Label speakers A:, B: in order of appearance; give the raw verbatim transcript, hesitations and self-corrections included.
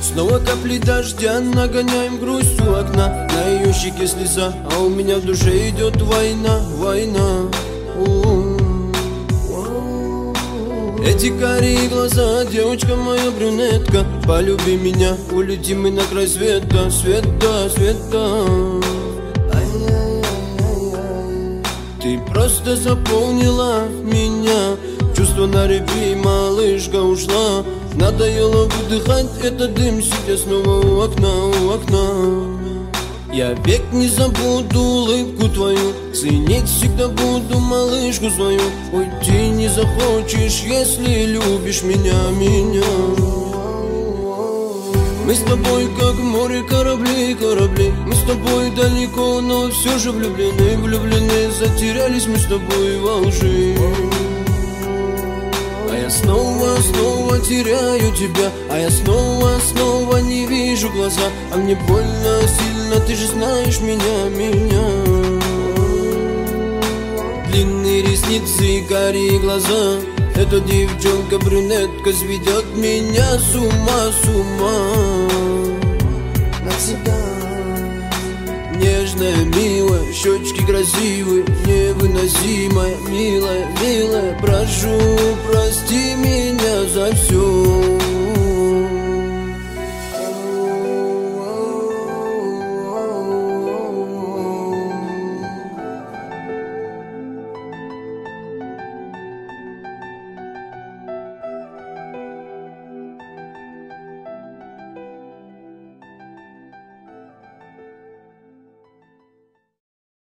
A: Снова капли дождя, нагоняем грусть у окна. На ее щеке слеза, а у меня в душе идет война, война. Эти карие глаза, девочка моя брюнетка, полюби меня, улетим мы на край света, света, света. Ты просто заполнила меня, чувство на репи, малышка ушла. Надоело выдыхать этот дым, сидя снова у окна, у окна. Я век не забуду улыбку твою, ценить всегда буду малышку свою. Уйти не захочешь, если любишь меня, меня. Мы с тобой как в море корабли, корабли. Мы с тобой далеко, но все же влюблены, влюблены. Затерялись мы с тобой во лжи. А я снова, снова теряю тебя, а я снова, снова не вижу глаза. А мне больно сильно, ты же знаешь меня, меня. Длинные ресницы и карие глаза, эта девчонка-брюнетка сведет меня с ума, с ума. Навсегда. Нежная, милая, щечки красивые, невыносимая, милая, милая. Прошу, прости меня за все.